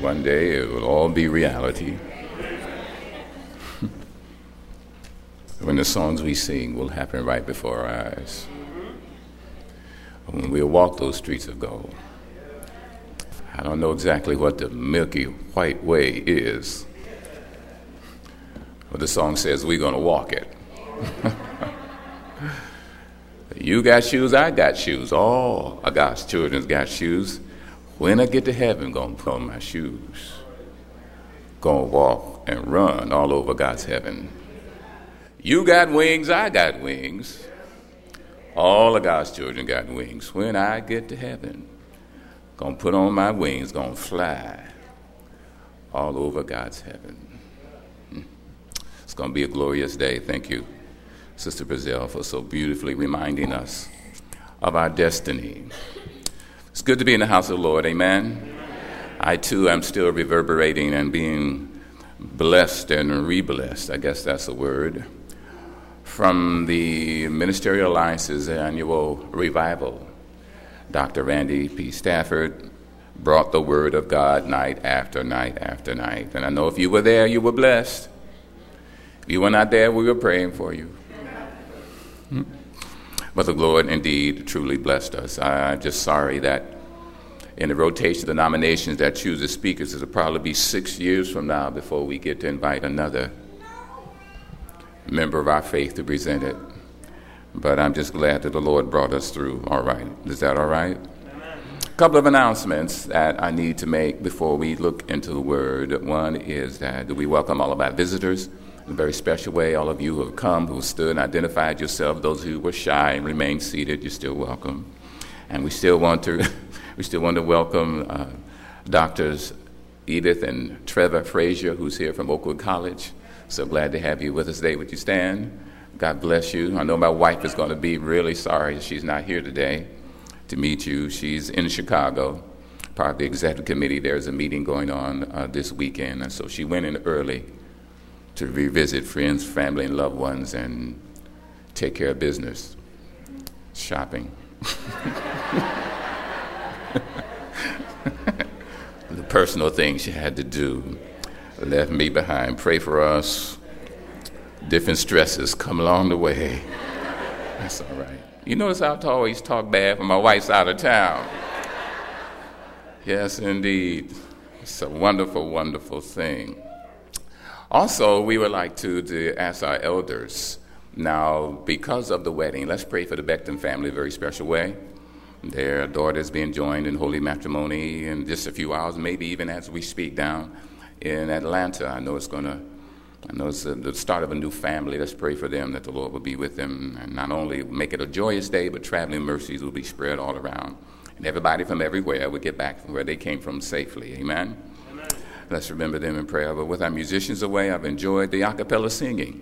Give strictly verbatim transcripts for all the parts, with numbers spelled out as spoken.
One day it will all be reality. When the songs we sing will happen right before our eyes. When we'll walk those streets of gold. I don't know exactly what the Milky White Way is, but the song says we're going to walk it. You got shoes, I got shoes. All of God's children's got shoes. When I get to heaven, I'm going to put on my shoes. Going to walk and run all over God's heaven. You got wings, I got wings. All of God's children got wings. When I get to heaven, going to put on my wings, going to fly all over God's heaven. It's going to be a glorious day. Thank you, Sister Brazil, for so beautifully reminding us of our destiny. It's good to be in the house of the Lord. Amen. I, too, am still reverberating and being blessed and re-blessed. I guess that's a word. From the Ministerial Alliance's annual revival, Doctor Randy P. Stafford brought the word of God night after night after night. And I know if you were there, you were blessed. If you were not there, we were praying for you. Hmm? But the Lord indeed truly blessed us. I'm just sorry that in the rotation of the nominations that choose the speakers, it'll probably be six years from now before we get to invite another member of our faith to present it. But I'm just glad that the Lord brought us through. All right. Is that all right? Amen. A couple of announcements that I need to make before we look into the Word. One is that we welcome all of our visitors in a very special way. All of you who have come, who stood and identified yourself, those who were shy and remained seated, you're still welcome. And we still want to, we still want to welcome uh, Doctors Edith and Trevor Frazier, who's here from Oakwood College. So glad to have you with us today. Would you stand? God bless you. I know my wife is going to be really sorry she's not here today to meet you. She's in Chicago, part of the executive committee. There's a meeting going on uh, this weekend, and so she went in early to revisit friends, family, and loved ones and take care of business, shopping. The personal things she had to do left me behind. Pray for us. Different stresses come along the way. That's all right. You notice how I always talk bad when my wife's out of town. Yes, indeed. It's a wonderful, wonderful thing. Also, we would like to, to ask our elders, now, because of the wedding, let's pray for the Becton family in a very special way. Their daughter is being joined in holy matrimony in just a few hours, maybe even as we speak down in Atlanta. I know it's going to, I know it's a, the start of a new family. Let's pray for them that the Lord will be with them and not only make it a joyous day, but traveling mercies will be spread all around. And everybody from everywhere will get back from where they came from safely. Amen? Amen. Let's remember them in prayer. But with our musicians away, I've enjoyed the a cappella singing.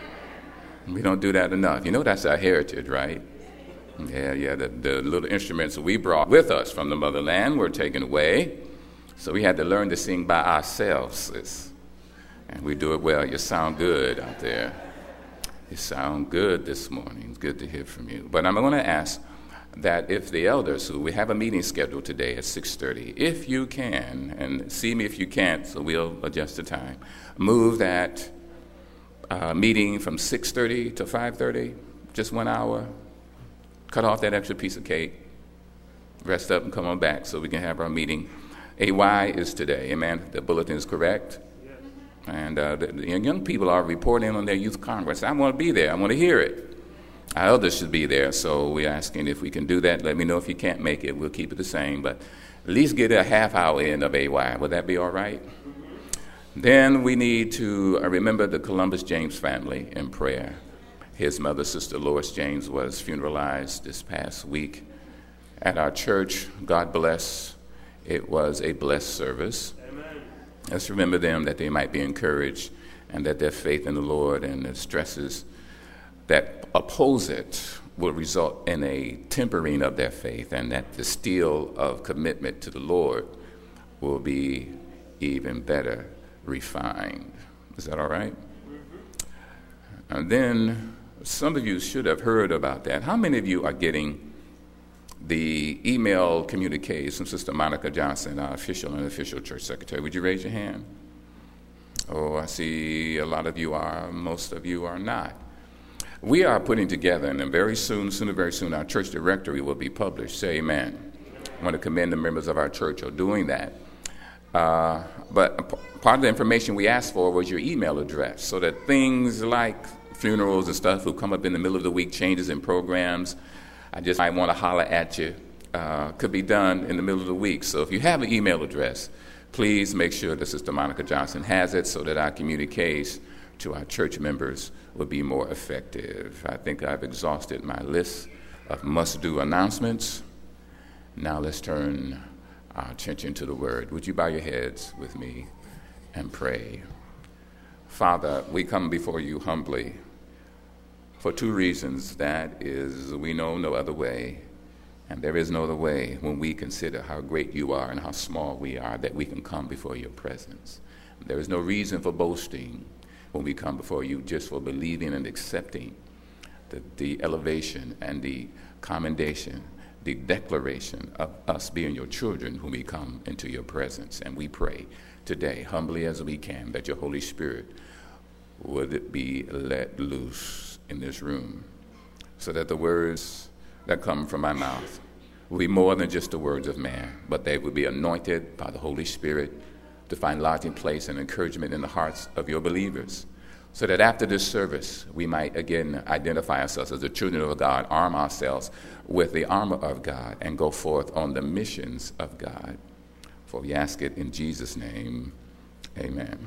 We don't do that enough. You know that's our heritage, right? Yeah, yeah, the, the little instruments that we brought with us from the motherland were taken away. So we had to learn to sing by ourselves, sis. And we do it well. You sound good out there. You sound good this morning. It's good to hear from you. But I'm going to ask that if the elders, who we have a meeting scheduled today at six thirty, if you can, and see me if you can't, so we'll adjust the time, move that uh, meeting from six thirty to five thirty, just one hour, cut off that extra piece of cake, rest up and come on back so we can have our meeting. A Y is today. Amen. The bulletin is correct. Yes. And uh, the, the young people are reporting on their youth congress. I want to be there. I want to hear it. Our elders should be there. So we're asking if we can do that. Let me know if you can't make it. We'll keep it the same. But at least get a half hour in of A Y. Would that be all right? Mm-hmm. Then we need to uh, remember the Columbus James family in prayer. His mother, Sister Lois James, was funeralized this past week at our church. God bless. It was a blessed service. Amen. Let's remember them, that they might be encouraged and that their faith in the Lord and the stresses that oppose it will result in a tempering of their faith, and that the steel of commitment to the Lord will be even better refined. Is that all right? Mm-hmm. And then some of you should have heard about that. How many of you are getting the email communiques from Sister Monica Johnson, our official and official church secretary. Would you raise your hand? Oh, I see a lot of you are, most of you are not. We are putting together, and then very soon, sooner very soon, our church directory will be published. Say amen. I want to commend the members of our church for doing that. Uh, but part of the information we asked for was your email address, so that things like funerals and stuff will come up in the middle of the week, changes in programs, I just might want to holler at you, uh, could be done in the middle of the week. So if you have an email address, please make sure that Sister Monica Johnson has it so that our communiques to our church members will be more effective. I think I've exhausted my list of must-do announcements. Now let's turn our attention to the Word. Would you bow your heads with me and pray? Father, we come before you humbly for two reasons. That is, we know no other way, and there is no other way when we consider how great you are and how small we are that we can come before your presence. There is no reason for boasting when we come before you, just for believing and accepting the, the elevation and the commendation, the declaration of us being your children when we come into your presence. And we pray today, humbly as we can, that your Holy Spirit would be let loose in this room, so that the words that come from my mouth will be more than just the words of man, but they will be anointed by the Holy Spirit to find lodging place and encouragement in the hearts of your believers, so that after this service we might again identify ourselves as the children of God, arm ourselves with the armor of God, and go forth on the missions of God. For we ask it in Jesus' name, amen.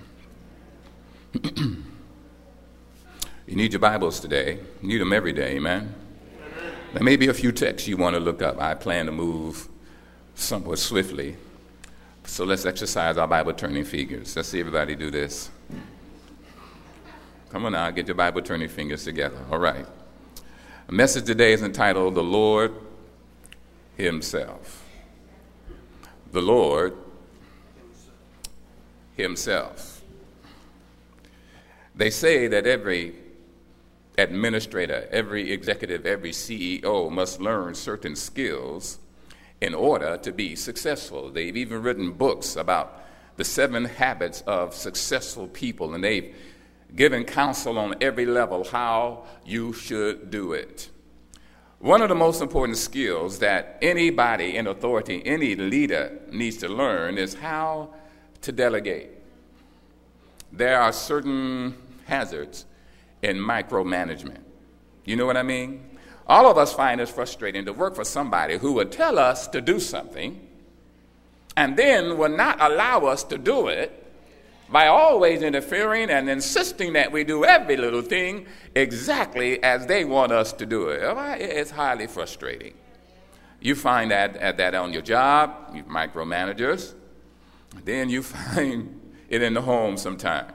You need your Bibles today. You need them every day, amen? Amen. There may be a few texts you want to look up. I plan to move somewhat swiftly. So let's exercise our Bible-turning fingers. Let's see everybody do this. Come on now, get your Bible-turning fingers together. All right. The message today is entitled, The Lord Himself. The Lord Himself. They say that every administrator, every executive, every C E O must learn certain skills in order to be successful. They've even written books about the seven habits of successful people, and they've given counsel on every level how you should do it. One of the most important skills that anybody in authority, any leader needs to learn is how to delegate. There are certain hazards in micromanagement. You know what I mean? All of us find it frustrating to work for somebody who would tell us to do something and then will not allow us to do it by always interfering and insisting that we do every little thing exactly as they want us to do it. It's highly frustrating. You find that, that on your job, you micromanagers. Then you find it in the home sometime.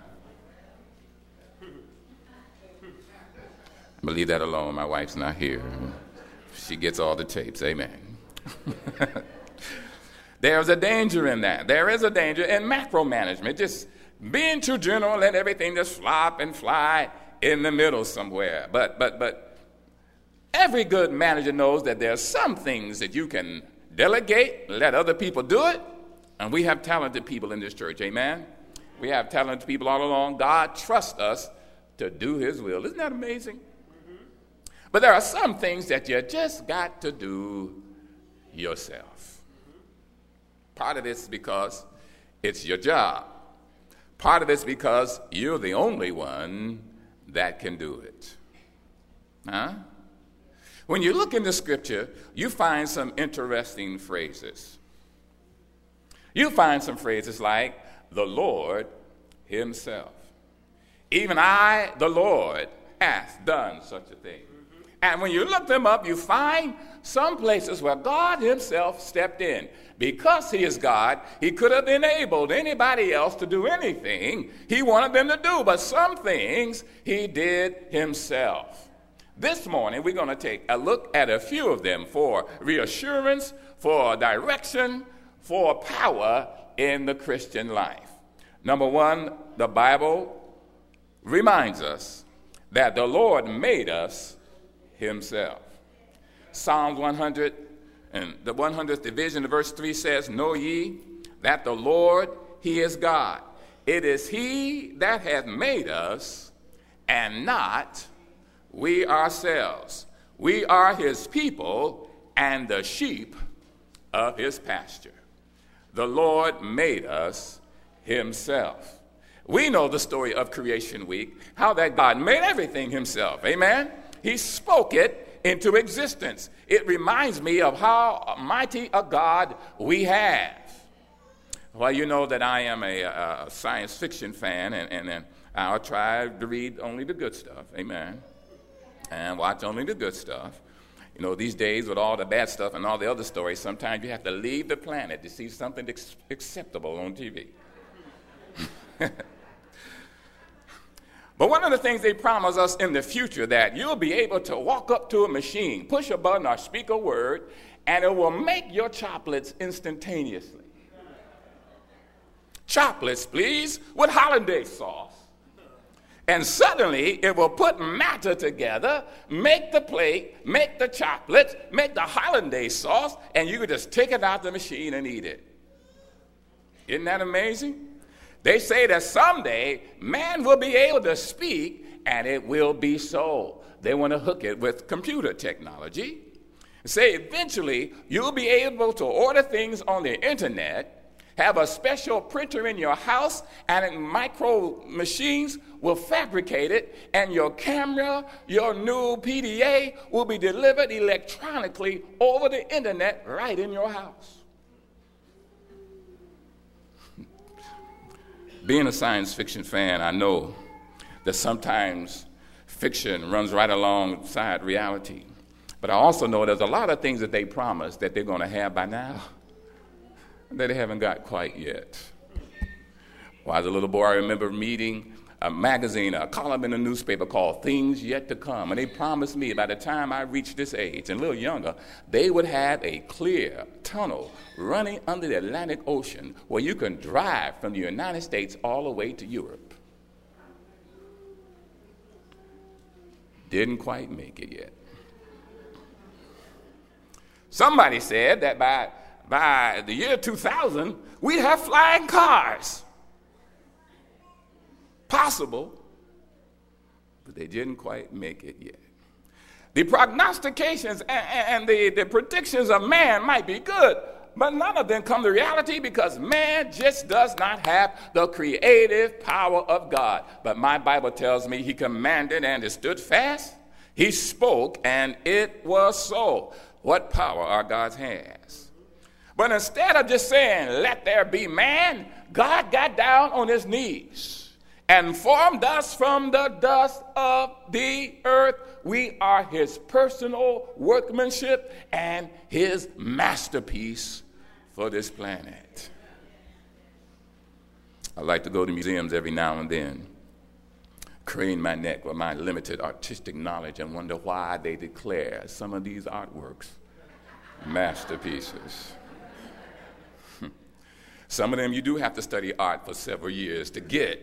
But leave that alone. My wife's not here. She gets all the tapes. Amen. There's a danger in that. There is a danger in macromanagement, just being too general and everything just flop and fly in the middle somewhere. But but but every good manager knows that there are some things that you can delegate, let other people do it. And we have talented people in this church. Amen. We have talented people all along. God trusts us to do His will. Isn't that amazing? But there are some things that you just got to do yourself. Part of it's because it's your job. Part of it's because you're the only one that can do it. Huh? When you look in the scripture, you find some interesting phrases. You find some phrases like the Lord Himself. Even I, the Lord, hath done such a thing. And when you look them up, you find some places where God Himself stepped in. Because He is God, He could have enabled anybody else to do anything He wanted them to do. But some things He did Himself. This morning, we're going to take a look at a few of them for reassurance, for direction, for power in the Christian life. Number one, the Bible reminds us that the Lord made us Himself. Psalms one hundred, And the one hundredth division of verse three says, know ye that the Lord, he is God. It is he that hath made us, and not we ourselves. We are his people and the sheep of his pasture. The Lord made us himself. We know the story of Creation Week, how that God made everything himself. Amen? He spoke it into existence. It reminds me of how mighty a God we have. Well, you know that I am a, a science fiction fan, and, and, and I'll try to read only the good stuff. Amen? And watch only the good stuff. You know, these days with all the bad stuff and all the other stories, sometimes you have to leave the planet to see something ex- acceptable on T V. But one of the things they promise us in the future, that you'll be able to walk up to a machine, push a button or speak a word, and it will make your chocolates instantaneously. Chocolates, please, with hollandaise sauce. And suddenly it will put matter together, make the plate, make the chocolates, make the hollandaise sauce, and you can just take it out the machine and eat it. Isn't that amazing? They say that someday man will be able to speak, and it will be so. They want to hook it with computer technology. Say eventually you'll be able to order things on the internet, have a special printer in your house, and micro machines will fabricate it, and your camera, your new P D A will be delivered electronically over the internet right in your house. Being a science fiction fan, I know that sometimes fiction runs right alongside reality. But I also know there's a lot of things that they promise that they're going to have by now that they haven't got quite yet. Well, as a little boy, I remember meeting a magazine, a column in a newspaper called Things Yet to Come. And they promised me by the time I reached this age, and a little younger, they would have a clear tunnel running under the Atlantic Ocean where you can drive from the United States all the way to Europe. Didn't quite make it yet. Somebody said that by, by the year two thousand, we'd have flying cars. Possible, but they didn't quite make it yet. The prognostications and, and the, the predictions of man might be good, but none of them come to reality because man just does not have the creative power of God. But my Bible tells me he commanded and it stood fast. He spoke and it was so. What power our God has. But instead of just saying, let there be man, God got down on his knees and formed us from the dust of the earth. We are his personal workmanship and his masterpiece for this planet. I like to go to museums every now and then, crane my neck with my limited artistic knowledge and wonder why they declare some of these artworks masterpieces. Some of them you do have to study art for several years to get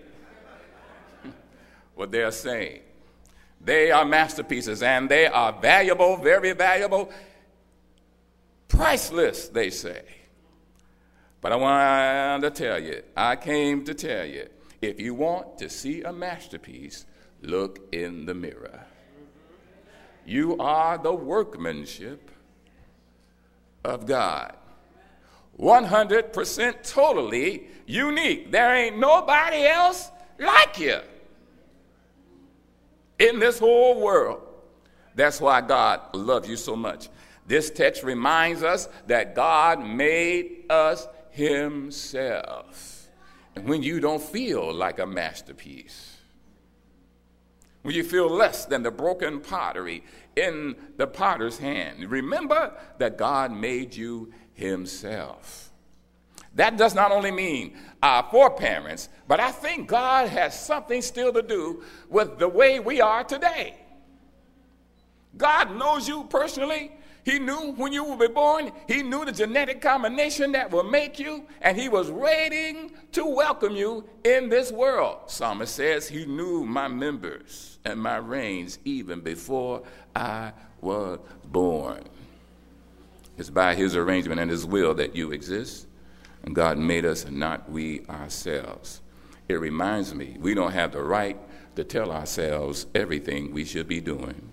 what they're saying. They are masterpieces, and they are valuable, very valuable, priceless, they say. But I want to tell you, I came to tell you, if you want to see a masterpiece, look in the mirror. You are the workmanship of God. one hundred percent totally unique. There ain't nobody else like you in this whole world. That's why God loves you so much. This text reminds us that God made us himself. And when you don't feel like a masterpiece, when you feel less than the broken pottery in the potter's hand, remember that God made you himself. That does not only mean our foreparents, but I think God has something still to do with the way we are today. God knows you personally. He knew when you were born. He knew the genetic combination that will make you, and he was waiting to welcome you in this world. Psalmist says he knew my members and my reins even before I was born. It's by his arrangement and his will that you exist. And God made us and not we ourselves. It reminds me, we don't have the right to tell ourselves everything we should be doing.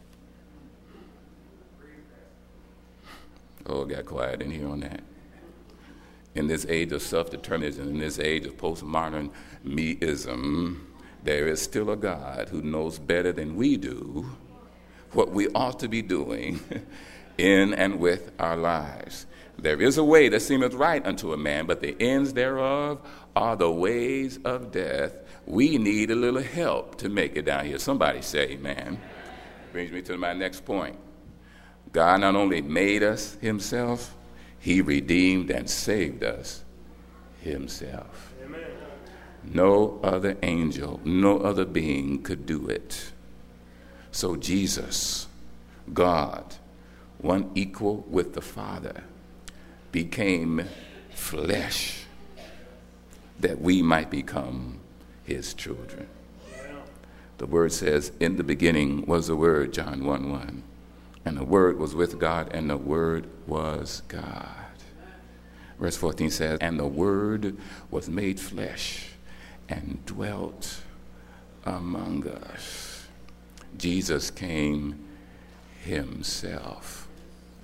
Oh, it got quiet in here on that. In this age of self-determinism, in this age of postmodern meism, there is still a God who knows better than we do what we ought to be doing in and with our lives. There is a way that seemeth right unto a man, but the ends thereof are the ways of death. We need a little help to make it down here. Somebody say amen. Brings me to my next point. God not only made us himself, he redeemed and saved us himself. Amen. No other angel, no other being could do it. So Jesus, God, one equal with the Father, became flesh that we might become his children. The word says, in the beginning was the Word, John one one. And the Word was with God, and the Word was God. Verse fourteen says, and the Word was made flesh and dwelt among us. Jesus came himself.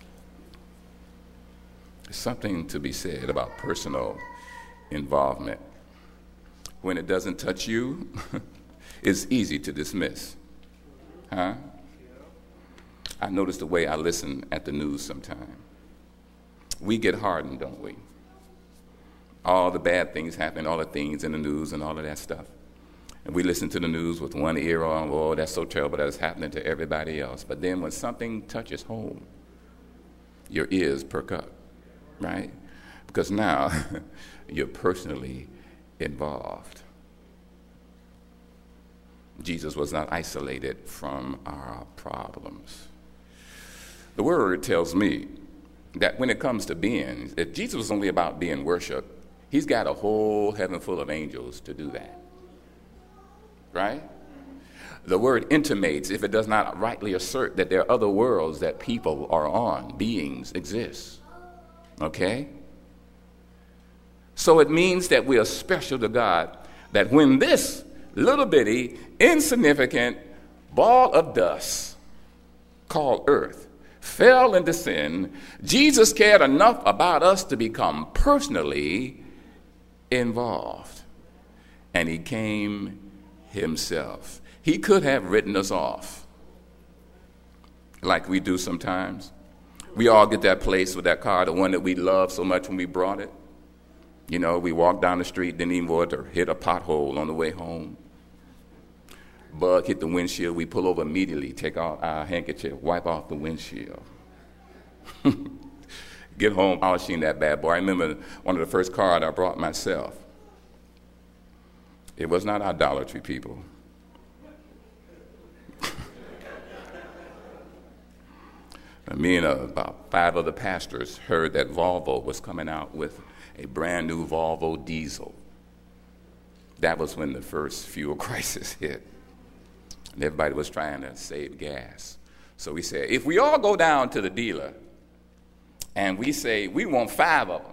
There's something to be said about personal involvement. When it doesn't touch you, it's easy to dismiss. Huh? I notice the way I listen at the news sometimes. We get hardened, don't we? All the bad things happen, all the things in the news and all of that stuff. And we listen to the news with one ear on, oh, that's so terrible that it's happening to everybody else. But then when something touches home, your ears perk up, right? Because now you're personally involved. Jesus was not isolated from our problems. The word tells me that when it comes to being, if Jesus was only about being worshiped, he's got a whole heaven full of angels to do that. Right? The word intimates, if it does not rightly assert, that there are other worlds that people are on, beings exist. Okay? So it means that we are special to God, that when this little bitty, insignificant ball of dust called earth fell into sin, Jesus cared enough about us to become personally involved. And he came himself. He could have written us off like we do sometimes. We all get that place with that car, the one that we loved so much when we brought it. You know, we walked down the street, didn't even want to hit a pothole on the way home. Bug hit the windshield, we pull over immediately, take out our handkerchief, wipe off the windshield. Get home, polishing that bad boy. I remember one of the first cars I brought myself. It was not idolatry, people. Me and uh, about five other pastors heard that Volvo was coming out with a brand new Volvo diesel. That was when the first fuel crisis hit. And everybody was trying to save gas. So we said, if we all go down to the dealer and we say, we want five of them,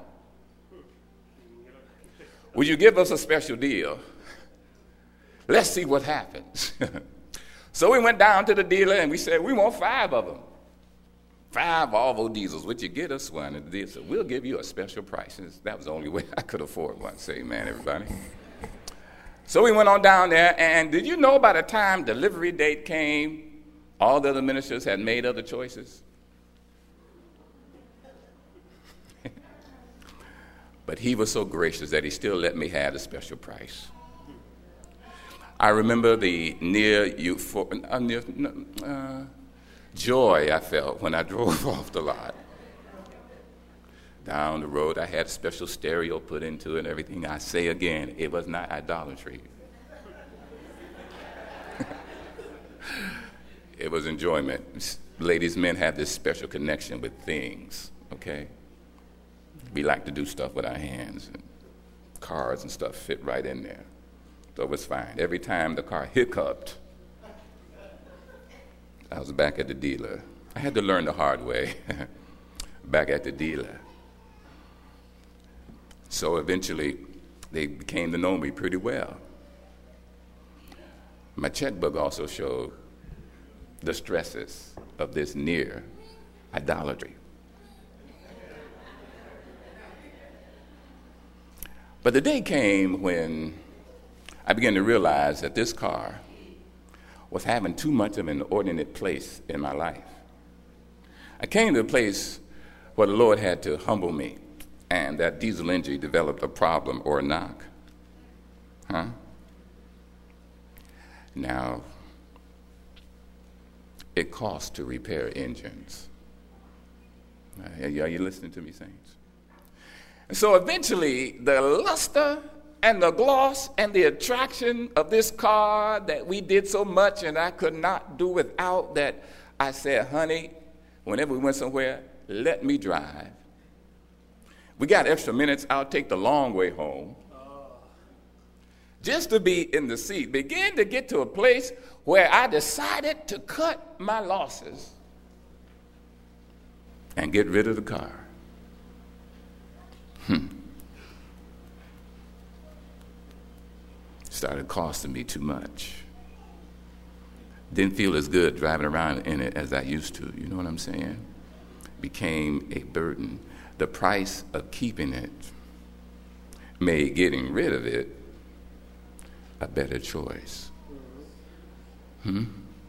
will you give us a special deal? Let's see what happens. So we went down to the dealer and we said, we want five of them. Five Volvo diesels. Would you get us one? And the dealer said, we'll give you a special price. And that was the only way I could afford one. Say amen, everybody. So we went on down there, and did you know by the time delivery date came, all the other ministers had made other choices? But he was so gracious that he still let me have a special price. I remember the near, euphor- uh, near uh, joy I felt when I drove off the lot. Down the road, I had a special stereo put into it and everything. I say again, it was not idolatry. It was enjoyment. Ladies, men have this special connection with things, okay? We like to do stuff with our hands, and cars and stuff fit right in there. So it was fine. Every time the car hiccuped, I was back at the dealer. I had to learn the hard way. back at the dealer. So eventually, they came to know me pretty well. My checkbook also showed the stresses of this near idolatry. But the day came when I began to realize that this car was having too much of an inordinate place in my life. I came to a place where the Lord had to humble me, and that diesel engine developed a problem or a knock. Huh? Now, it costs to repair engines. Are you listening to me, saints? And so eventually, the luster and the gloss and the attraction of this car that we did so much and I could not do without, that I said, honey, whenever we went somewhere, let me drive. We got extra minutes, I'll take the long way home. Just to be in the seat. Began to get to a place where I decided to cut my losses and get rid of the car. Hmm. Started costing me too much. Didn't feel as good driving around in it as I used to. You know what I'm saying? Became a burden. The price of keeping it made getting rid of it a better choice. Hmm?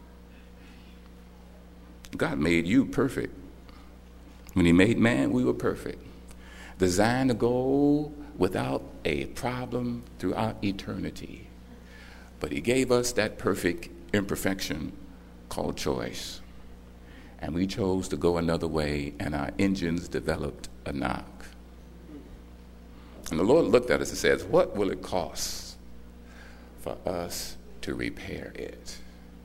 God made you perfect. When he made man, we were perfect. Designed to go without a problem throughout eternity. But he gave us that perfect imperfection called choice. And we chose to go another way, and our engines developed a knock. And the Lord looked at us and says, what will it cost for us to repair it?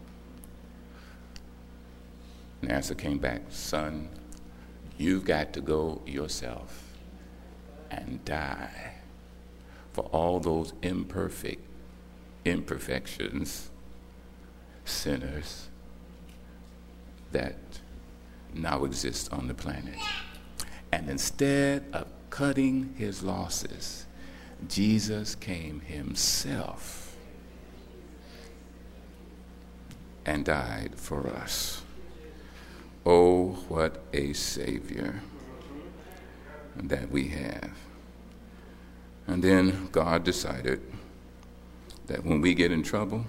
And the answer came back, son, you've got to go yourself and die for all those imperfect imperfections, sinners that now exist on the planet. And instead of cutting his losses, Jesus came himself and died for us. Oh, what a Savior that we have. And then God decided that when we get in trouble,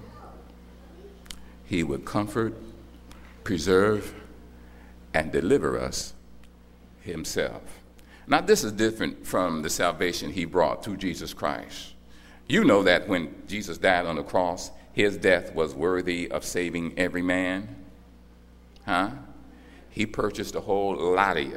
he would comfort, preserve, and deliver us himself. Now, this is different from the salvation he brought through Jesus Christ. You know that when Jesus died on the cross, his death was worthy of saving every man. Huh? He purchased a whole lot of you.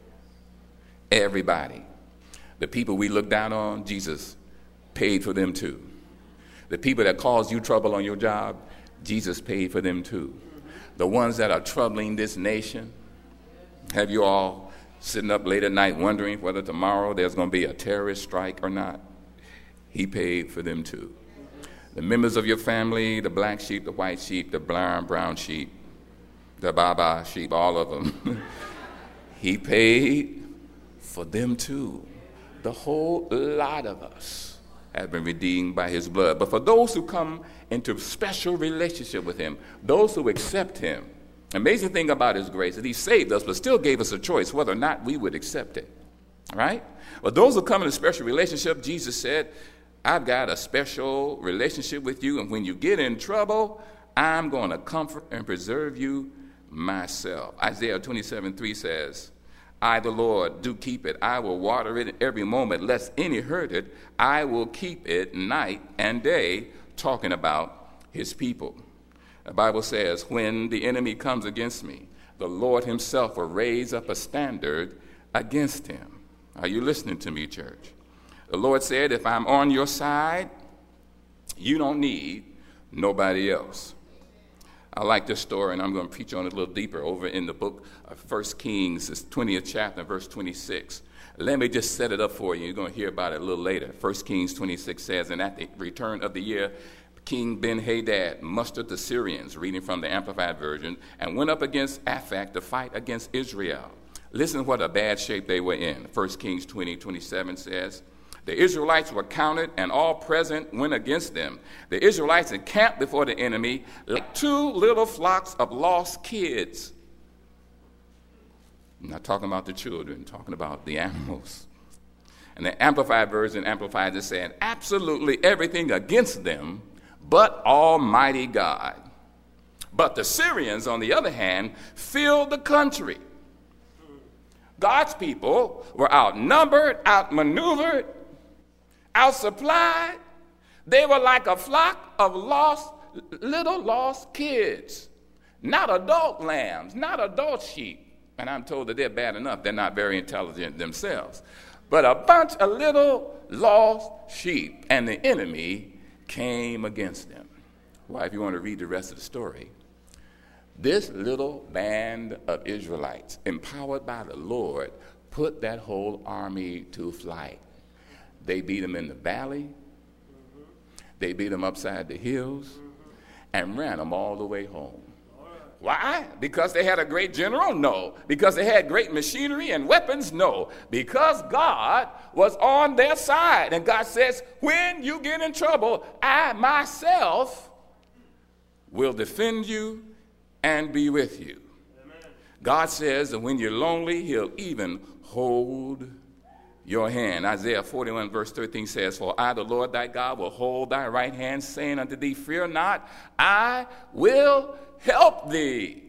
Everybody. The people we look down on, Jesus paid for them too. The people that caused you trouble on your job, Jesus paid for them too. The ones that are troubling this nation, have you all sitting up late at night wondering whether tomorrow there's going to be a terrorist strike or not? He paid for them too. The members of your family, the black sheep, the white sheep, the brown, brown sheep, the Baba sheep, all of them, he paid for them too. The whole lot of us have been redeemed by his blood. But for those who come into special relationship with him, those who accept him, amazing thing about his grace is he saved us, but still gave us a choice whether or not we would accept it. Right? But those who come in a special relationship, Jesus said, I've got a special relationship with you, and when you get in trouble, I'm going to comfort and preserve you myself. Isaiah twenty-seven three says, I, the Lord, do keep it. I will water it every moment, lest any hurt it. I will keep it night and day, talking about his people. The Bible says, when the enemy comes against me, the Lord himself will raise up a standard against him. Are you listening to me, church? The Lord said, if I'm on your side, you don't need nobody else. I like this story, and I'm going to preach on it a little deeper over in the book of First Kings, this twentieth chapter, verse twenty-six. Let me just set it up for you. You're going to hear about it a little later. First Kings twenty-six says, and at the return of the year, King Ben-Hadad mustered the Syrians, reading from the Amplified Version, and went up against Aphek to fight against Israel. Listen what a bad shape they were in. First Kings twenty, twenty-seven says, the Israelites were counted, and all present went against them. The Israelites encamped before the enemy like two little flocks of lost kids. I'm not talking about the children, I'm talking about the animals. And the Amplified version amplifies it saying, absolutely everything against them but Almighty God. But the Syrians, on the other hand, filled the country. God's people were outnumbered, outmaneuvered, outsupplied. They were like a flock of lost, little lost kids. Not adult lambs, not adult sheep. And I'm told that they're bad enough. They're not very intelligent themselves. But a bunch of little lost sheep, and the enemy came against them. Why, if you want to read the rest of the story, this little band of Israelites, empowered by the Lord, put that whole army to flight. They beat them in the valley. They beat them upside the hills and ran them all the way home. Why? Because they had a great general? No. Because they had great machinery and weapons? No. Because God was on their side. And God says, when you get in trouble, I myself will defend you and be with you. Amen. God says that when you're lonely, he'll even hold your hand. Isaiah forty-one verse thirteen says, for I, the Lord thy God, will hold thy right hand, saying unto thee, fear not, I will help thee.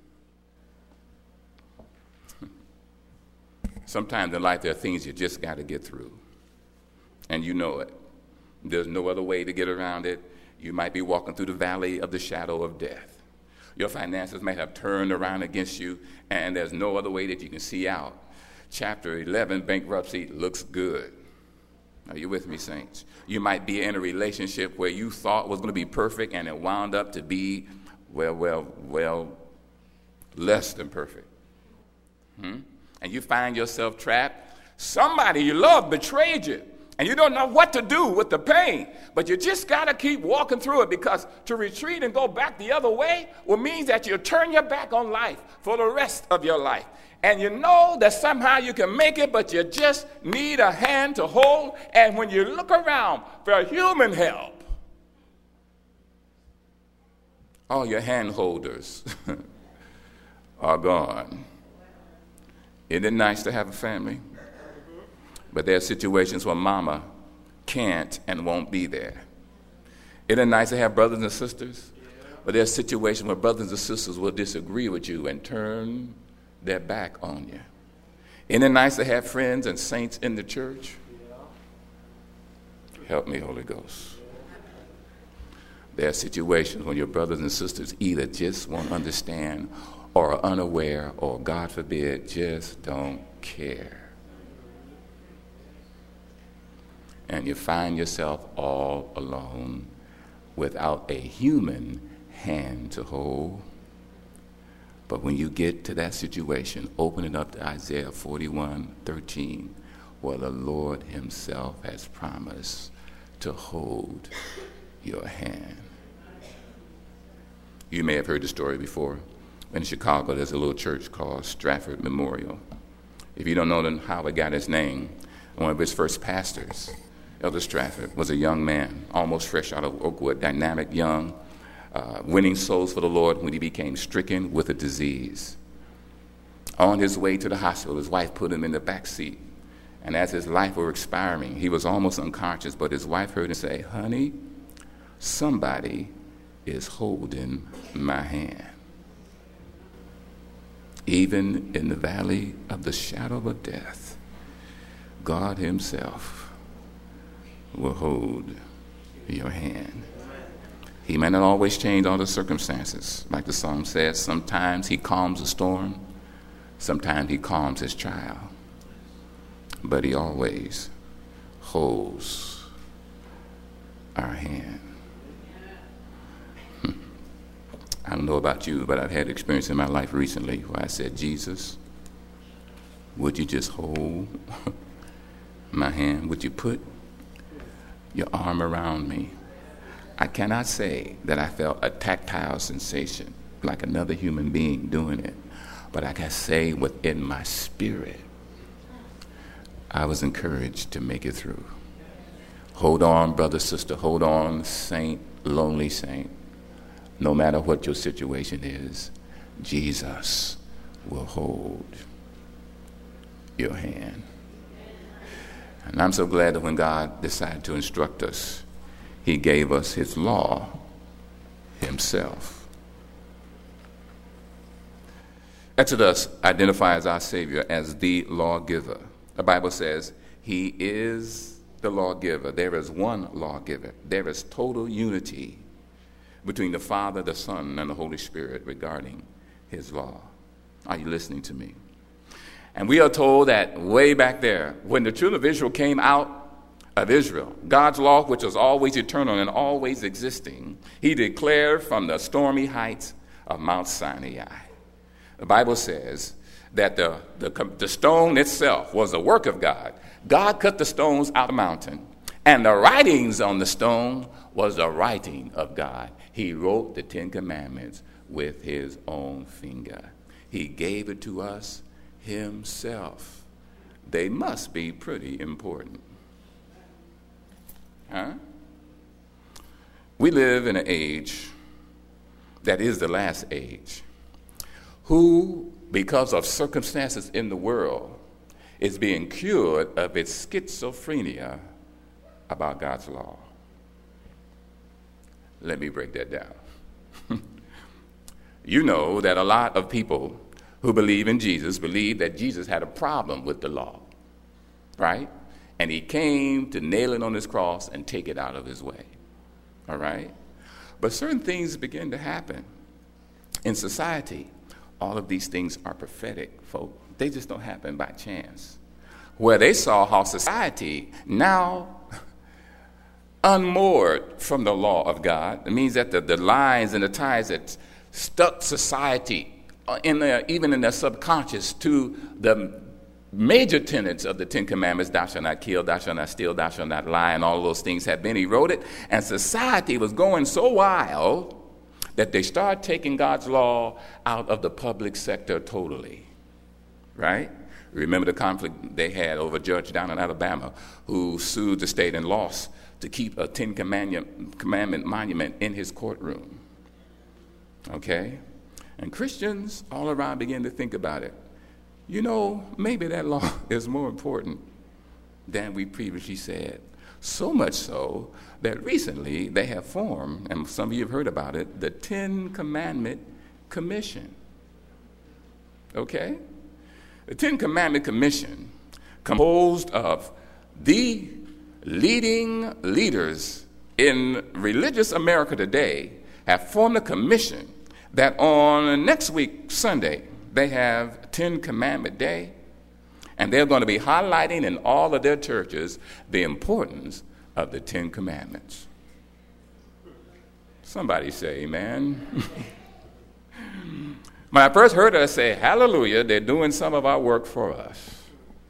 Sometimes in life there are things you just got to get through. And you know it. There's no other way to get around it. You might be walking through the valley of the shadow of death. Your finances may have turned around against you, and there's no other way that you can see out. Chapter eleven, bankruptcy, looks good. Are you with me, saints? You might be in a relationship where you thought was going to be perfect, and it wound up to be, well, well, well, less than perfect. Hmm? And you find yourself trapped. Somebody you love betrayed you, and you don't know what to do with the pain, but you just got to keep walking through it, because to retreat and go back the other way will mean that you'll turn your back on life for the rest of your life. And you know that somehow you can make it, but you just need a hand to hold. And when you look around for human help, all your hand holders are gone. Isn't it nice to have a family? But there are situations where mama can't and won't be there. Isn't it nice to have brothers and sisters? But there are situations where brothers and sisters will disagree with you and turn their back on you. Isn't it nice to have friends and saints in the church? Help me, Holy Ghost. There are situations when your brothers and sisters either just won't understand or are unaware or, God forbid, just don't care. And you find yourself all alone without a human hand to hold. But when you get to that situation, open it up to Isaiah forty-one thirteen, where the Lord himself has promised to hold your hand. You may have heard the story before. In Chicago, there's a little church called Stratford Memorial. If you don't know how it got its name, one of its first pastors, Elder Stratford, was a young man, almost fresh out of Oakwood, dynamic, young, Uh, winning souls for the Lord when he became stricken with a disease. On his way to the hospital, his wife put him in the back seat. And as his life was expiring, he was almost unconscious, but his wife heard him say, honey, somebody is holding my hand. Even in the valley of the shadow of death, God himself will hold your hand. He may not always change all the circumstances. Like the song says, sometimes he calms the storm, sometimes he calms his child, but he always holds our hand. Hmm. I don't know about you, but I've had experience in my life recently where I said, Jesus, would you just hold my hand? Would you put your arm around me? I cannot say that I felt a tactile sensation like another human being doing it, But I can say within my spirit, I was encouraged to make it through. Hold on, brother, sister. Hold on, saint, lonely saint. No matter what your situation is, Jesus will hold your hand. And I'm so glad that when God decided to instruct us, he gave us his law himself. Exodus identifies our Savior as the lawgiver. The Bible says he is the lawgiver. There is one lawgiver. There is total unity between the Father, the Son, and the Holy Spirit regarding his law. Are you listening to me? And we are told that way back there, when the children of Israel came out of Israel, God's law, which was always eternal and always existing, he declared from the stormy heights of Mount Sinai. The Bible says that the, the, the stone itself was a work of God. God cut the stones out of the mountain, and the writings on the stone was the writing of God. He wrote the Ten Commandments with his own finger. He gave it to us himself. They must be pretty important. Huh? We live in an age that is the last age, who, because of circumstances in the world, is being cured of its schizophrenia about God's law. Let me break that down. You know that a lot of people who believe in Jesus believe that Jesus had a problem with the law, right? And he came to nail it on his cross and take it out of his way, all right? But certain things begin to happen in society. All of these things are prophetic, folk. They just don't happen by chance. Where they saw how society now unmoored from the law of God. It means that the, the lines and the ties that stuck society in their, even in their subconscious to the major tenets of the Ten Commandments, thou shalt not kill, thou shalt not steal, thou shalt not lie, and all of those things had been eroded. And society was going so wild that they started taking God's law out of the public sector totally, right? Remember the conflict they had over a judge down in Alabama who sued the state and lost to keep a Ten Commandment, Commandment monument in his courtroom, okay? And Christians all around began to think about it. You know, maybe that law is more important than we previously said. So much so that recently they have formed, and some of you have heard about it, the Ten Commandment Commission. Okay? The Ten Commandment Commission, composed of the leading leaders in religious America today, have formed a commission that on next week, Sunday, they have Ten Commandment Day, and they're going to be highlighting in all of their churches the importance of the Ten Commandments. Somebody say amen. When I first heard it, I say, hallelujah, they're doing some of our work for us.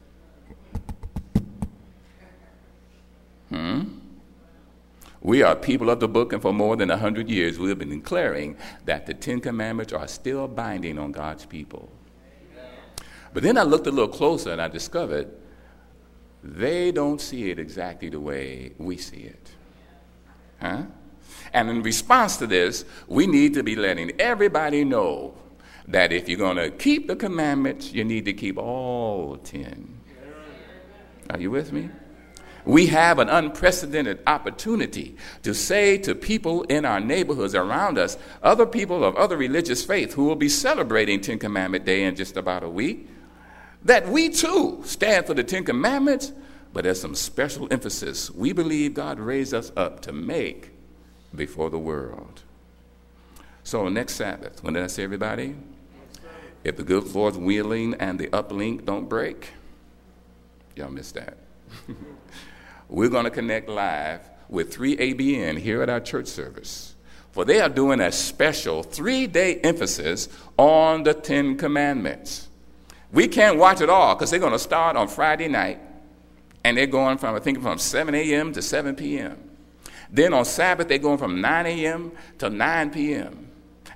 Hmm? We are people of the book, and for more than one hundred years, we have been declaring that the Ten Commandments are still binding on God's people. But then I looked a little closer, and I discovered they don't see it exactly the way we see it. Huh? And in response to this, we need to be letting everybody know that if you're going to keep the commandments, you need to keep all ten. Are you with me? We have an unprecedented opportunity to say to people in our neighborhoods around us, other people of other religious faith who will be celebrating Ten Commandment Day in just about a week, that we too stand for the Ten Commandments, but there's some special emphasis we believe God raised us up to make before the world. So next Sabbath, when did I say, everybody? If the good Lord's willing and the uplink don't break, y'all missed that. We're going to connect live with three A B N here at our church service, for they are doing a special three-day emphasis on the Ten Commandments. We can't watch it all because they're going to start on Friday night, and they're going from, I think, from seven a.m. to seven p.m. Then on Sabbath, they're going from nine a.m. to nine p.m.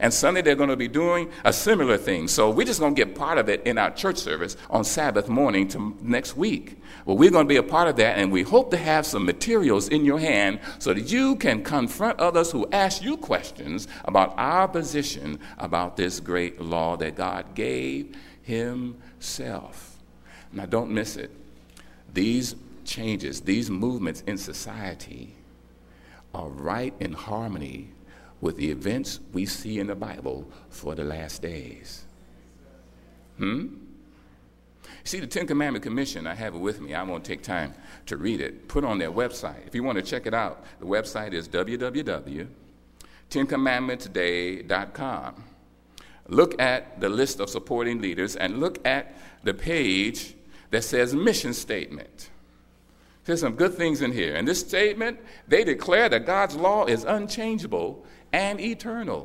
And Sunday they're going to be doing a similar thing. So we're just going to get part of it in our church service on Sabbath morning to next week. Well, we're going to be a part of that, and we hope to have some materials in your hand so that you can confront others who ask you questions about our position about this great law that God gave himself. Now, don't miss it. These changes, these movements in society are right in harmony with the events we see in the Bible for the last days. Hmm? See, the Ten Commandment Commission, I have it with me. I won't take time to read it. Put on their website. If you want to check it out, the website is w w w dot ten commandment today dot com. Look at the list of supporting leaders and look at the page that says mission statement. There's some good things in here. In this statement, they declare that God's law is unchangeable and eternal.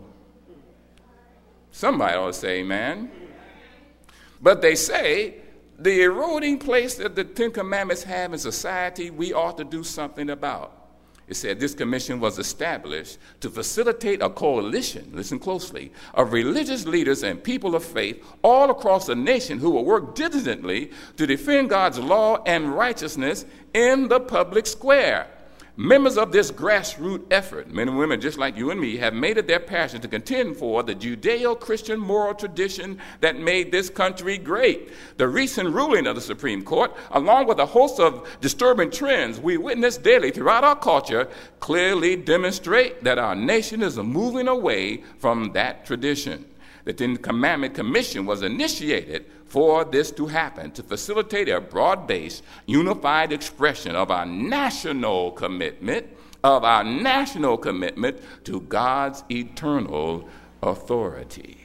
Somebody ought to say amen. But they say the eroding place that the Ten Commandments have in society, we ought to do something about. It said this commission was established to facilitate a coalition, listen closely, of religious leaders and people of faith all across the nation who will work diligently to defend God's law and righteousness in the public square. Members of this grassroots effort, men and women just like you and me, have made it their passion to contend for the Judeo-Christian moral tradition that made this country great. The recent ruling of the Supreme Court, along with a host of disturbing trends we witness daily throughout our culture, clearly demonstrate that our nation is moving away from that tradition. The Ten Commandment Commission was initiated for this to happen, to facilitate a broad-based, unified expression of our national commitment, of our national commitment to God's eternal authority.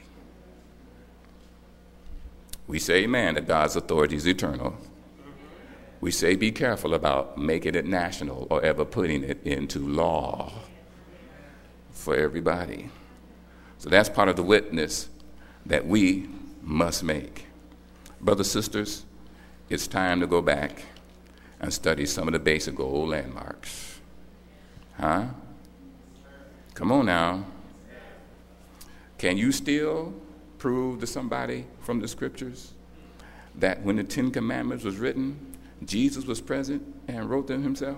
We say amen that God's authority is eternal. We say be careful about making it national or ever putting it into law for everybody. So that's part of the witness that we must make. Brothers, sisters, it's time to go back and study some of the basic old landmarks. Huh? Come on now. Can you still prove to somebody from the scriptures that when the Ten Commandments was written, Jesus was present and wrote them himself?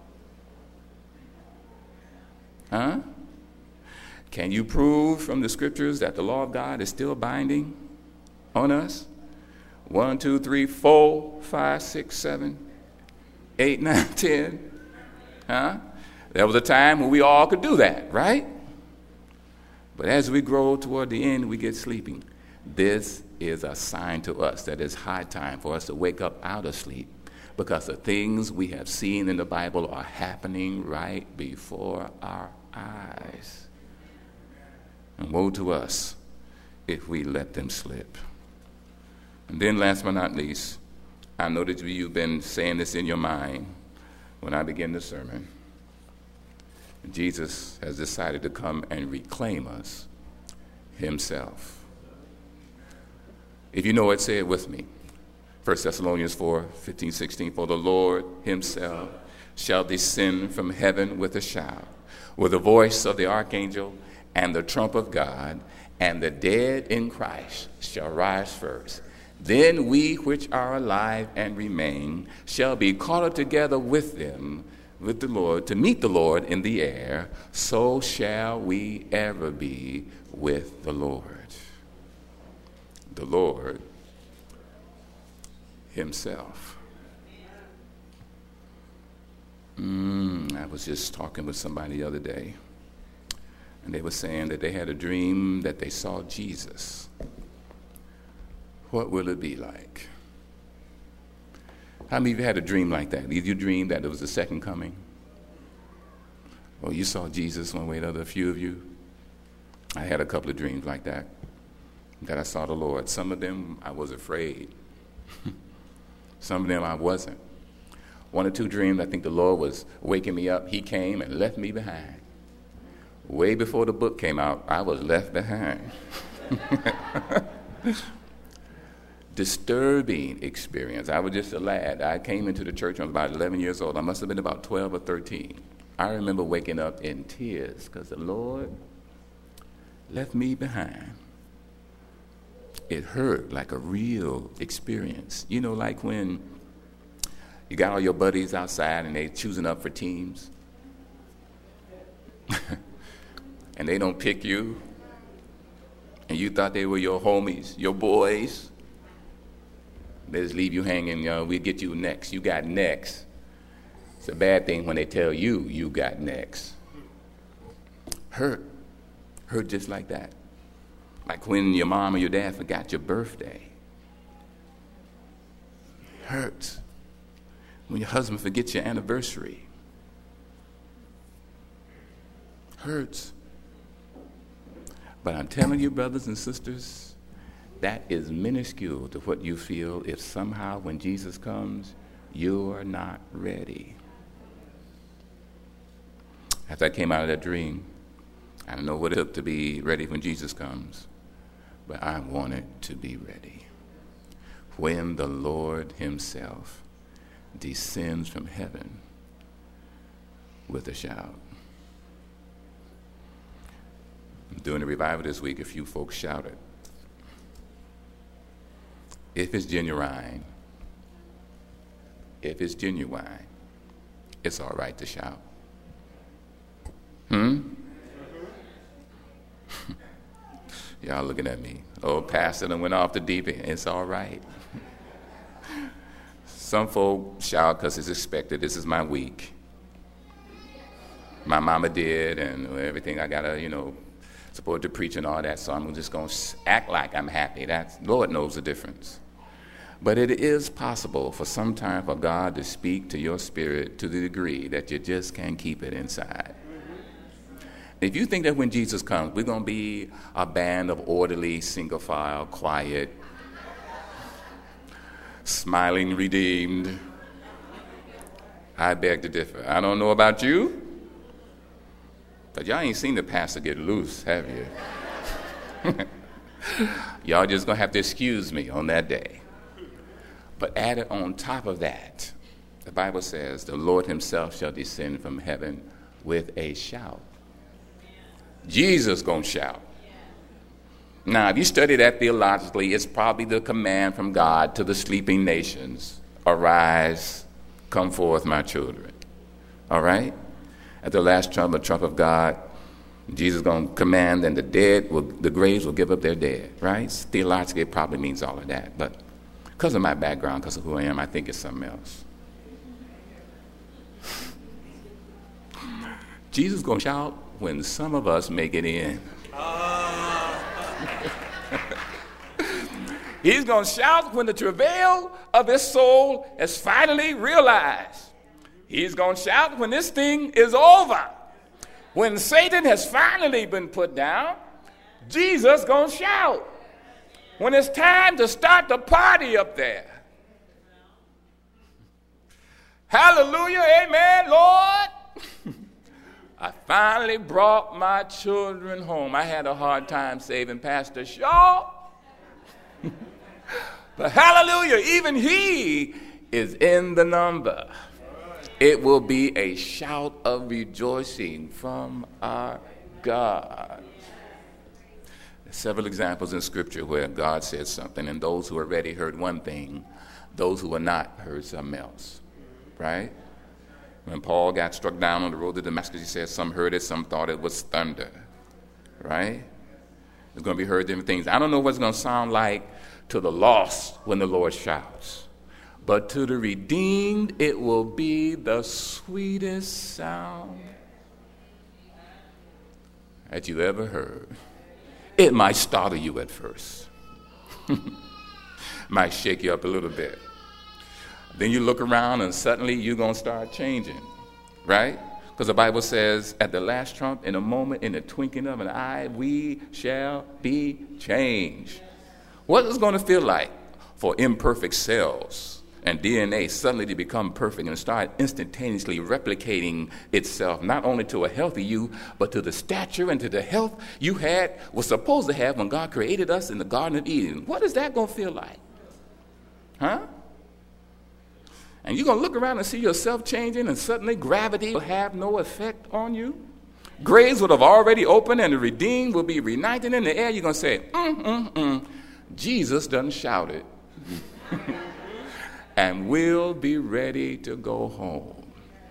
Huh? Can you prove from the scriptures that the law of God is still binding on us? One, two, three, four, five, six, seven, eight, nine, ten. Huh? There was a time when we all could do that, right? But as we grow toward the end, we get sleeping. This is a sign to us that it's high time for us to wake up out of sleep, because the things we have seen in the Bible are happening right before our eyes. And woe to us if we let them slip. And then last but not least, I know that you've been saying this in your mind when I begin the sermon. Jesus has decided to come and reclaim us himself. If you know it, say it with me. First Thessalonians four, fifteen, sixteen, for the Lord himself shall descend from heaven with a shout, with the voice of the archangel and the trump of God, and the dead in Christ shall rise first. Then we which are alive and remain shall be caught up together with them, with the Lord, to meet the Lord in the air. So shall we ever be with the Lord. The Lord himself. Mm, I was just talking with somebody the other day, and they were saying that they had a dream that they saw Jesus. What will it be like? How many of you had a dream like that? Did you dream that there was a second coming? Or you saw Jesus one way or the other, a few of you? I had a couple of dreams like that, that I saw the Lord. Some of them I was afraid. Some of them I wasn't. One or two dreams, I think the Lord was waking me up. He came and left me behind. Way before the book came out, I was left behind. Disturbing experience. I was just a lad. I came into the church when I was about eleven years old. I must have been about twelve or thirteen. I remember waking up in tears because the Lord left me behind. It hurt like a real experience. You know, like when you got all your buddies outside and they choosing up for teams. And they don't pick you. And you thought they were your homies, your boys. They just leave you hanging, you know, we'll get you next. You got next. It's a bad thing when they tell you you got next. Hurt. Hurt just like that. Like when your mom or your dad forgot your birthday. Hurts. When your husband forgets your anniversary. Hurts. But I'm telling you, brothers and sisters, that is minuscule to what you feel if somehow when Jesus comes, you're not ready. After I came out of that dream, I don't know what it took to be ready when Jesus comes, but I wanted to be ready. When the Lord himself descends from heaven with a shout. During the revival this week, a few folks shouted. If it's genuine, if it's genuine, it's all right to shout. Hmm? Y'all looking at me. Oh, pastor done went off the deep end. It's all right. Some folk shout because it's expected. This is my week. My mama did, and everything I got to, you know, support the preach and all that, so I'm just going to act like I'm happy. That's, Lord knows the difference. But it is possible for some time for God to speak to your spirit to the degree that you just can't keep it inside. If you think that when Jesus comes, we're going to be a band of orderly, single file, quiet, smiling, redeemed, I beg to differ. I don't know about you, but y'all ain't seen the pastor get loose, have you? Y'all just going to have to excuse me on that day. But added on top of that, the Bible says, the Lord himself shall descend from heaven with a shout. Jesus gonna shout. Now, if you study that theologically, it's probably the command from God to the sleeping nations. Arise, come forth, my children. All right? At the last trump, the trump of God, Jesus gonna command, and the dead, will, the graves will give up their dead. Right? Theologically, it probably means all of that. But because of my background, because of who I am, I think it's something else. Jesus gonna shout when some of us make it in. He's going to shout when the travail of his soul is finally realized. He's going to shout when this thing is over. When Satan has finally been put down, Jesus going to shout. When it's time to start the party up there. Hallelujah, amen, Lord. I finally brought my children home. I had a hard time saving Pastor Shaw. But hallelujah, even he is in the number. It will be a shout of rejoicing from our God. There's several examples in Scripture where God said something, and those who are ready heard one thing, those who were not heard something else. Right? When Paul got struck down on the road to Damascus, he said some heard it, some thought it was thunder. Right? It's going to be heard different things. I don't know what it's going to sound like to the lost when the Lord shouts. But to the redeemed, it will be the sweetest sound that you ever heard. It might startle you at first. Might shake you up a little bit. Then you look around and suddenly you're going to start changing, right? Because the Bible says at the last trump, in a moment, in the twinkling of an eye, we shall be changed. What is it going to feel like for imperfect cells and D N A suddenly to become perfect and start instantaneously replicating itself, not only to a healthy you, but to the stature and to the health you had, was supposed to have when God created us in the Garden of Eden? What is that going to feel like? Huh? And you're going to look around and see yourself changing, and suddenly gravity will have no effect on you. Graves would have already opened and the redeemed will be reunited in the air. You're going to say, mm, mm, mm. Jesus done shouted. And we'll be ready to go home.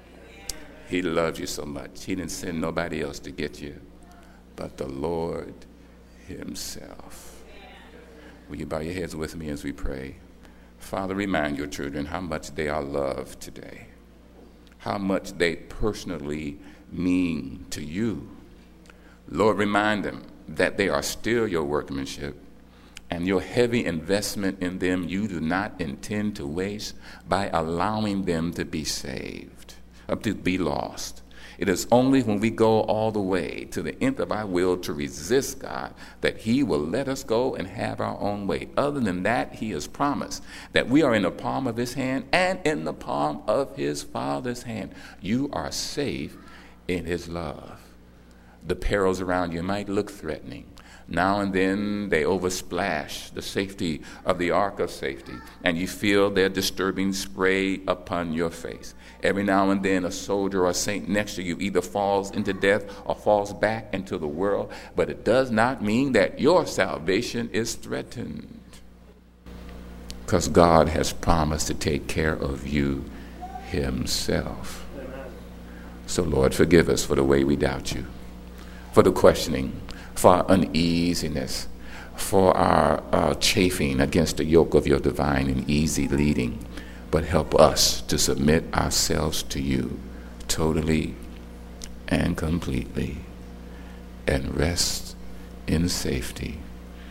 He loves you so much. He didn't send nobody else to get you, but the Lord himself. Will you bow your heads with me as we pray? Father, remind your children how much they are loved today, how much they personally mean to you. Lord, remind them that they are still your workmanship, and your heavy investment in them you do not intend to waste by allowing them to be saved, or to be lost. It is only when we go all the way to the end of our will to resist God that he will let us go and have our own way. Other than that, he has promised that we are in the palm of his hand and in the palm of his Father's hand. You are safe in his love. The perils around you might look threatening. Now and then they oversplash the safety of the ark of safety, and you feel their disturbing spray upon your face. Every now and then a soldier or a saint next to you either falls into death or falls back into the world, but it does not mean that your salvation is threatened, because God has promised to take care of you himself. So Lord, forgive us for the way we doubt you, for the questioning, for our uneasiness, for our uh, chafing against the yoke of your divine and easy leading. But help us to submit ourselves to you totally and completely and rest in safety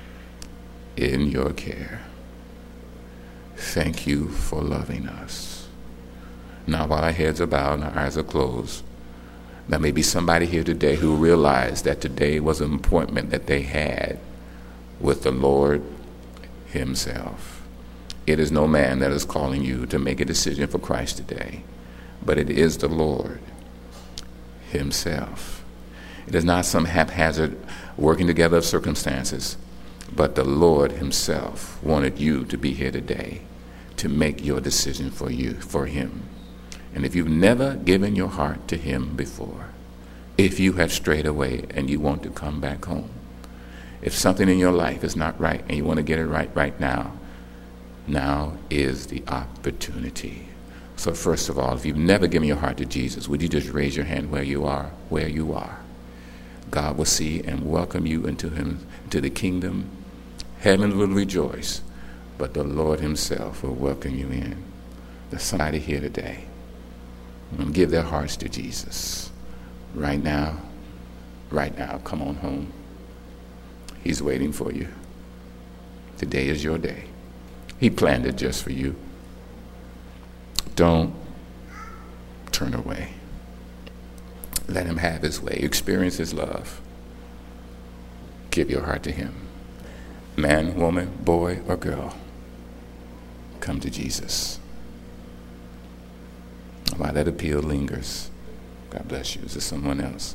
in your care. Thank you for loving us. Now, while our heads are bowed and our eyes are closed, there may be somebody here today who realized that today was an appointment that they had with the Lord himself. It is no man that is calling you to make a decision for Christ today, but it is the Lord himself. It is not some haphazard working together of circumstances, but the Lord himself wanted you to be here today to make your decision for you, for him. And if you've never given your heart to him before, if you have strayed away and you want to come back home, if something in your life is not right and you want to get it right right now, now is the opportunity. So first of all, if you've never given your heart to Jesus, would you just raise your hand where you are, where you are? God will see and welcome you into him, into the kingdom. Heaven will rejoice, but the Lord himself will welcome you in. There's somebody here today and give their hearts to Jesus right now. Right now, come on home. He's waiting for you. Today is your day. He planned it just for you. Don't turn away. Let him have his way. Experience his love. Give your heart to him. Man, woman, boy, or girl, come to Jesus. While that appeal lingers, God bless you. Is there someone else?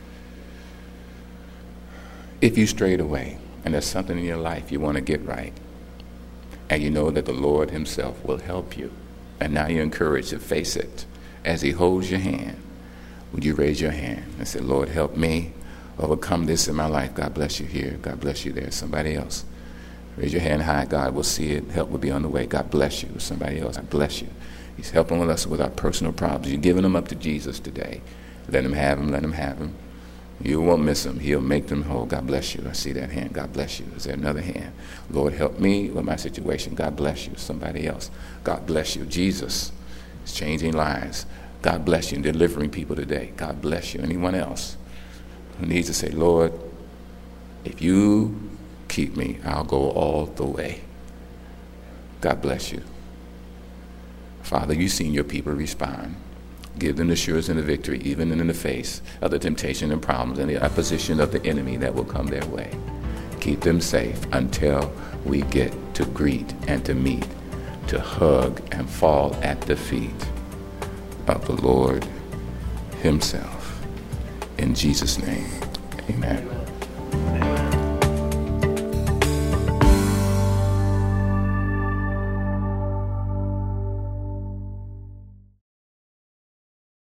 If you strayed away and there's something in your life you want to get right, and you know that the Lord himself will help you, and now you're encouraged to face it as he holds your hand, would you raise your hand and say, Lord, help me overcome this in my life? God bless you here. God bless you there. Somebody else. Raise your hand high. God will see it. Help will be on the way. God bless you. Somebody else. God bless you. He's helping with us with our personal problems. You're giving them up to Jesus today. Let him have them. Let him have them. You won't miss him. He'll make them whole. God bless you. I see that hand. God bless you. Is there another hand? Lord, help me with my situation. God bless you. Somebody else. God bless you. Jesus is changing lives. God bless you and delivering people today. God bless you. Anyone else who needs to say, Lord, if you keep me, I'll go all the way. God bless you. Father, you've seen your people respond. Give them the assurance and the victory, even in the face of the temptation and problems and the opposition of the enemy that will come their way. Keep them safe until we get to greet and to meet, to hug and fall at the feet of the Lord himself. In Jesus' name, amen.